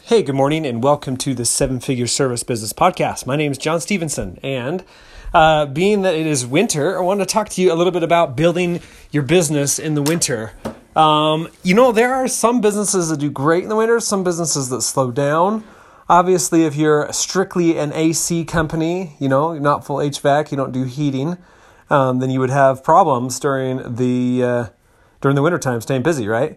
Hey, good morning, and welcome to the Seven Figure Service Business Podcast. My name is John Stevenson, and being that it is winter, I wanted to talk to you a little bit about building your business in the winter. There are some businesses that do great in the winter, some businesses that slow down. Obviously, if you're strictly an AC company, you're not full HVAC, you don't do heating, then you would have problems during the wintertime staying busy, right?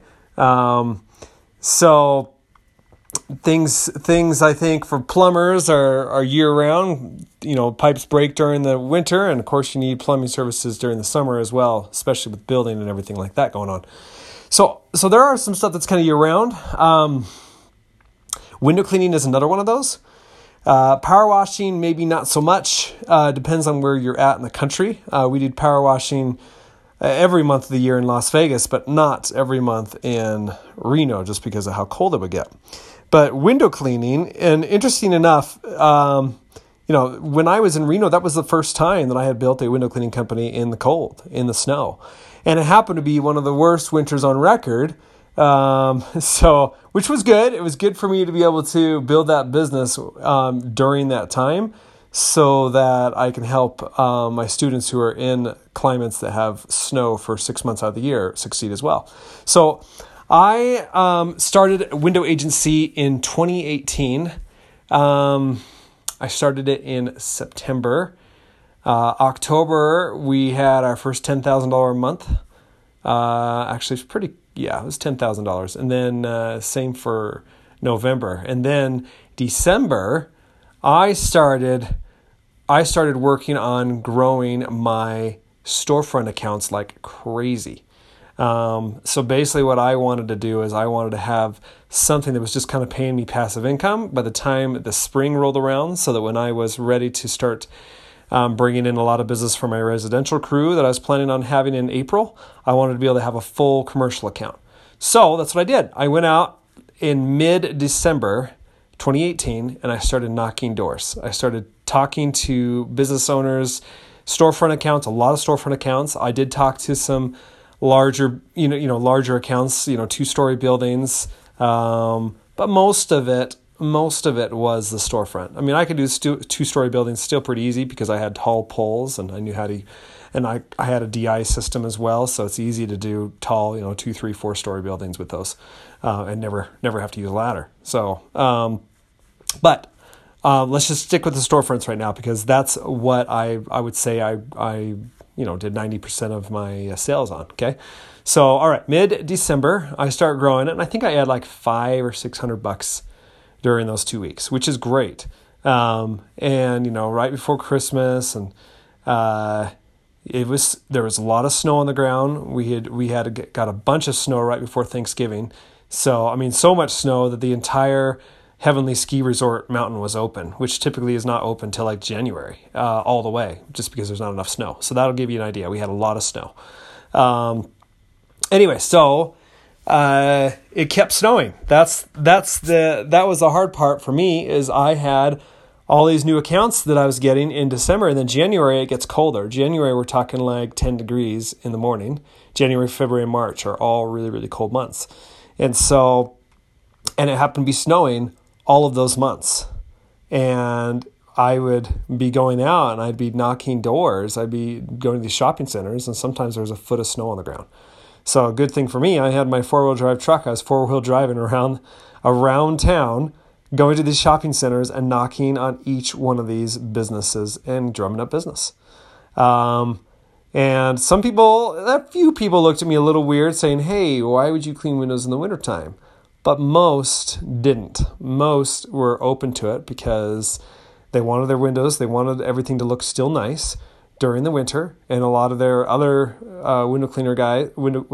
Things I think for plumbers are year round. Pipes break during the winter, and of course you need plumbing services during the summer as well, especially with building and everything like that going on. So there are some stuff that's kind of year round. Window cleaning is another one of those. Power washing, maybe not so much. Depends on where you're at in the country. We did power washing every month of the year in Las Vegas, but not every month in Reno, just because of how cold it would get. But window cleaning, and interesting enough, when I was in Reno, that was the first time that I had built a window cleaning company in the cold, in the snow. And it happened to be one of the worst winters on record. Which was good. It was good for me to be able to build that business during that time so that I can help my students who are in climates that have snow for 6 months out of the year succeed as well. So I started a window agency in 2018. I started it in September. October, we had our first $10,000 a month. Actually, it was $10,000. And then same for November. And then December, I started working on growing my storefront accounts like crazy. So basically what I wanted to do is I wanted to have something that was just kind of paying me passive income by the time the spring rolled around, so that when I was ready to start bringing in a lot of business for my residential crew that I was planning on having in April, I wanted to be able to have a full commercial account. So that's what I did. I went out in mid-December 2018 and I started knocking doors. I started talking to business owners, storefront accounts, a lot of storefront accounts. I did talk to some larger accounts, 2-story buildings. But most of it was the storefront. I mean, I could do 2-story buildings still pretty easy because I had tall poles and I knew how to, and I had a DI system as well. So it's easy to do tall, 2, 3, 4-story buildings with those, and never have to use a ladder. So, let's just stick with the storefronts right now, because that's what I would say I did 90% of my sales on. Okay. So, all right, mid-December, I start growing it, and I think I had like $500 or $600 during those 2 weeks, which is great. And right before Christmas, and there was a lot of snow on the ground. We had got a bunch of snow right before Thanksgiving. So, so much snow that the entire Heavenly Ski Resort mountain was open, which typically is not open till like January, all the way, just because there's not enough snow. So that'll give you an idea. We had a lot of snow. Anyway, so it kept snowing. That was the hard part for me, is I had all these new accounts that I was getting in December, and then January it gets colder. January we're talking like 10 degrees in the morning. January, February, and March are all really, really cold months. And it happened to be snowing all of those months. And I would be going out and I'd be knocking doors. I'd be going to these shopping centers, and sometimes there was a foot of snow on the ground. So a good thing for me, I had my 4-wheel drive truck. I was 4-wheel driving around town, going to these shopping centers and knocking on each one of these businesses and drumming up business. And a few people looked at me a little weird, saying, "Hey, why would you clean windows in the wintertime?" But most didn't. Most were open to it because they wanted their windows. They wanted everything to look still nice during the winter. And a lot of their other window cleaner guys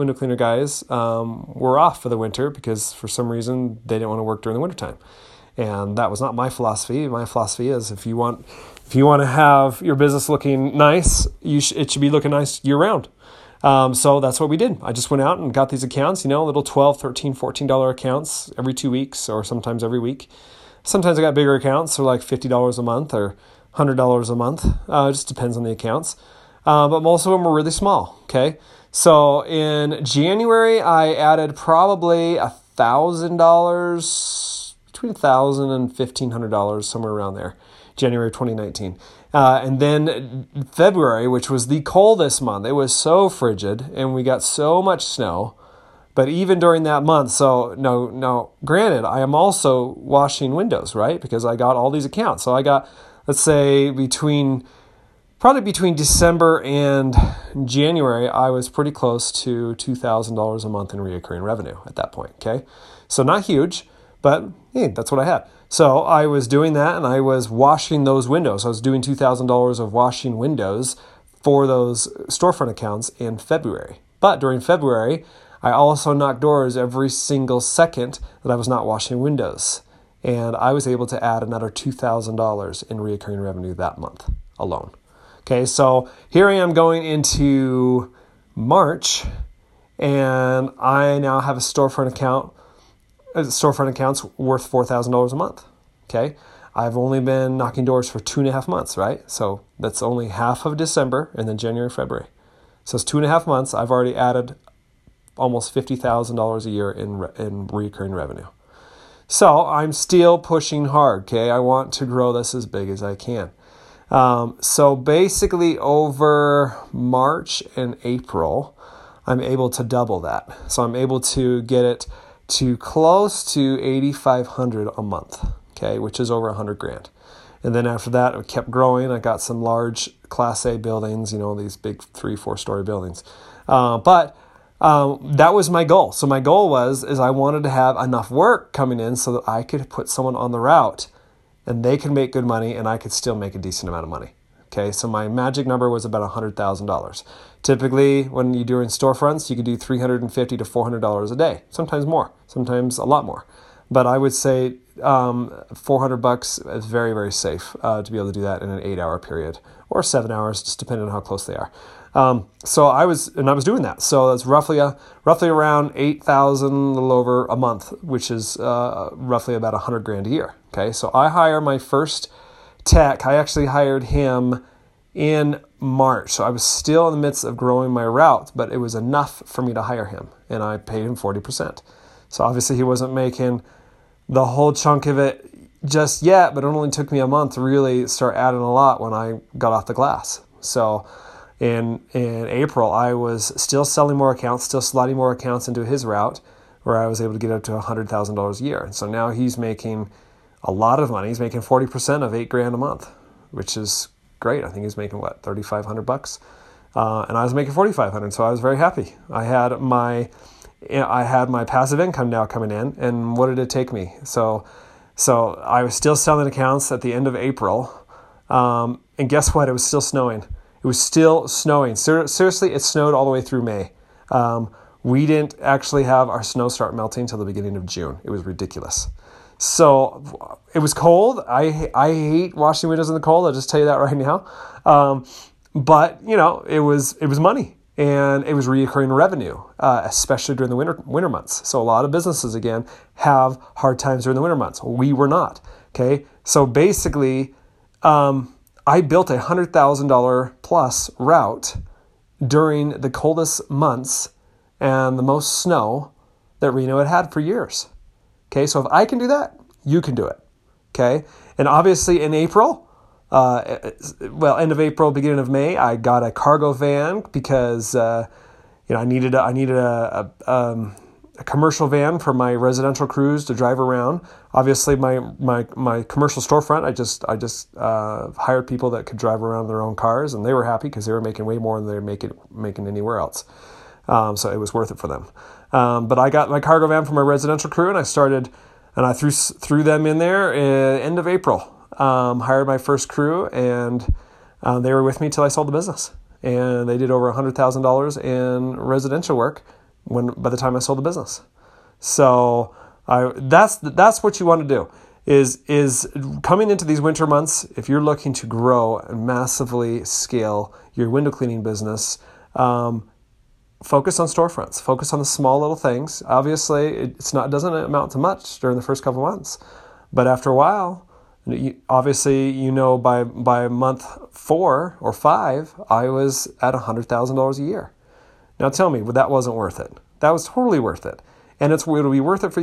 were off for the winter because for some reason they didn't want to work during the wintertime. And that was not my philosophy. My philosophy is if you want to have your business looking nice, it should be looking nice year round. So that's what we did. I just went out and got these accounts, little $12, $13, $14 accounts every 2 weeks, or sometimes every week. Sometimes I got bigger accounts, so like $50 a month or $100 a month. It just depends on the accounts. But most of them were really small. Okay. So in January, I added probably $1,000 between $1,000 and $1,500, somewhere around there, January 2019. And then February, which was the coldest month, it was so frigid and we got so much snow. But even during that month, so no, granted, I am also washing windows, right? Because I got all these accounts. So I got, let's say, probably between December and January, I was pretty close to $2,000 a month in recurring revenue at that point, okay? So not huge, but hey, that's what I had. So I was doing that and I was washing those windows. I was doing $2,000 of washing windows for those storefront accounts in February. But during February, I also knocked doors every single second that I was not washing windows. And I was able to add another $2,000 in recurring revenue that month alone. Okay, so here I am going into March, and I now have a storefront account's worth $4,000 a month. Okay, I've only been knocking doors for 2.5 months, right? So that's only half of December, and then January, February. So it's 2.5 months. I've already added almost $50,000 a year in recurring revenue. So I'm still pushing hard. Okay, I want to grow this as big as I can. So basically over March and April, I'm able to double that. So I'm able to get it to close to $8,500 a month, okay, which is over $100,000. And then after that, it kept growing. I got some large Class A buildings, these big 3-4 story buildings. But that was my goal. So my goal is I wanted to have enough work coming in so that I could put someone on the route and they could make good money and I could still make a decent amount of money. Okay, so my magic number was about $100,000. Typically, when you're doing storefronts, you could do $350 to $400 a day, sometimes more, sometimes a lot more. But I would say $400 is very, very safe to be able to do that in an 8-hour period or 7 hours, just depending on how close they are. So I was doing that. So that's roughly around $8,000, a little over a month, which is roughly about $100,000 a year. Okay, so I hire my first tech. I actually hired him in March. So I was still in the midst of growing my route, but it was enough for me to hire him, and I paid him 40%. So obviously he wasn't making the whole chunk of it just yet, but it only took me a month to really start adding a lot when I got off the glass. So in April, I was still selling more accounts, still sliding more accounts into his route, where I was able to get up to $100,000 a year. And so now he's making a lot of money. He's making 40% of $8,000 a month, which is great. I think he's making $3,500, and I was making $4,500. So I was very happy. I had my passive income now coming in, and what did it take me? So I was still selling accounts at the end of April, and guess what? It was still snowing. It was still snowing. Seriously, it snowed all the way through May. We didn't actually have our snow start melting until the beginning of June. It was ridiculous. So it was cold. I hate washing windows in the cold. I'll just tell you that right now. But it was money, and it was recurring revenue, especially during the winter months. So a lot of businesses again have hard times during the winter months. We were not. Okay, so basically, I built a $100,000 plus route during the coldest months and the most snow that Reno had for years. Okay, so if I can do that, you can do it. Okay, and obviously in April, end of April, beginning of May, I got a cargo van because I needed a commercial van for my residential crews to drive around. Obviously, my commercial storefront, I just hired people that could drive around their own cars, and they were happy because they were making way more than they were making anywhere else. So it was worth it for them. But I got my cargo van for my residential crew, and I threw them in there end of April. Hired my first crew, and they were with me till I sold the business. And they did over $100,000 in residential work by the time I sold the business. So that's what you want to do is coming into these winter months. If you're looking to grow and massively scale your window cleaning business, focus on storefronts. Focus on the small little things. Obviously, it doesn't amount to much during the first couple of months, but after a while, obviously, by month 4 or 5, I was at $100,000 a year. Now tell me, that wasn't worth it. That was totally worth it, and it'll be worth it for you.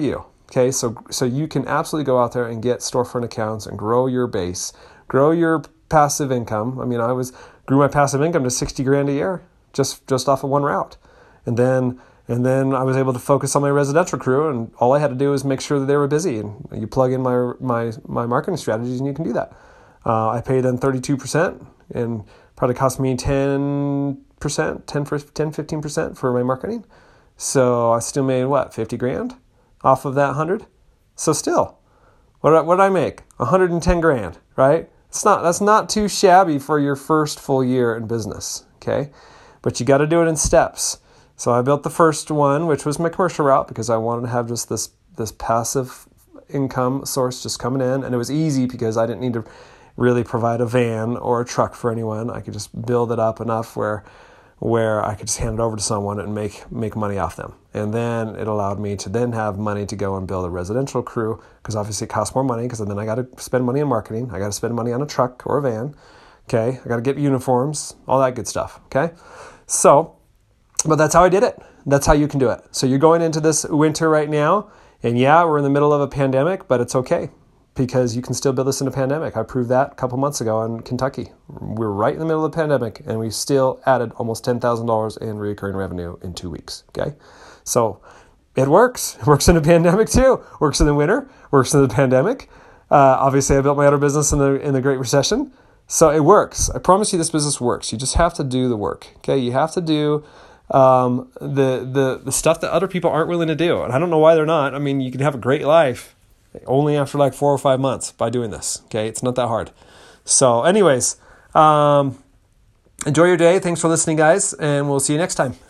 Okay, so you can absolutely go out there and get storefront accounts and grow your base, grow your passive income. I mean, grew my passive income to 60 grand a year just off of one route. And then I was able to focus on my residential crew, and all I had to do was make sure that they were busy. And you plug in my marketing strategies, and you can do that. I paid them 32%, and probably cost me 10%, 15% for my marketing. So I still made 50 grand off of that 100. So still, what did I make? 110 grand, right? That's not too shabby for your first full year in business, okay? But you got to do it in steps. So I built the first one, which was my commercial route, because I wanted to have just this passive income source just coming in. And it was easy because I didn't need to really provide a van or a truck for anyone. I could just build it up enough where I could just hand it over to someone and make money off them. And then it allowed me to then have money to go and build a residential crew, because obviously it costs more money, because then I got to spend money on marketing. I got to spend money on a truck or a van. Okay. I got to get uniforms, all that good stuff. Okay. But that's how I did it. That's how you can do it. So you're going into this winter right now, and yeah, we're in the middle of a pandemic, but it's okay, because you can still build this in a pandemic. I proved that a couple months ago in Kentucky. We're right in the middle of the pandemic, and we still added almost $10,000 in recurring revenue in 2 weeks. Okay, so it works. It works in a pandemic too. Works in the winter. Works in the pandemic. Obviously, I built my other business in the Great Recession, so it works. I promise you, this business works. You just have to do the work. Okay, you have to do the stuff that other people aren't willing to do, and I don't know why they're not. I mean, you can have a great life only after like 4 or 5 months by doing this. Okay, it's not that hard. So anyways, enjoy your day. Thanks for listening, guys, and we'll see you next time.